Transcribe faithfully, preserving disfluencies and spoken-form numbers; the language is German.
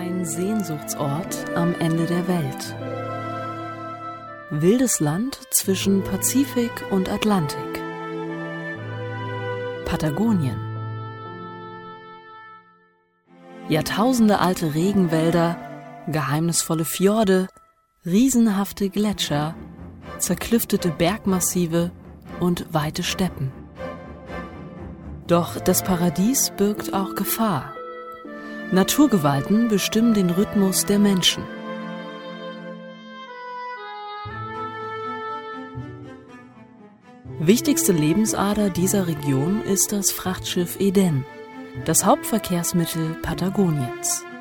Ein Sehnsuchtsort am Ende der Welt. Wildes Land zwischen Pazifik und Atlantik. Patagonien. Jahrtausendealte Regenwälder, geheimnisvolle Fjorde, riesenhafte Gletscher, zerklüftete Bergmassive und weite Steppen. Doch das Paradies birgt auch Gefahr. Naturgewalten bestimmen den Rhythmus der Menschen. Wichtigste Lebensader dieser Region ist das Frachtschiff Eden, das Hauptverkehrsmittel Patagoniens.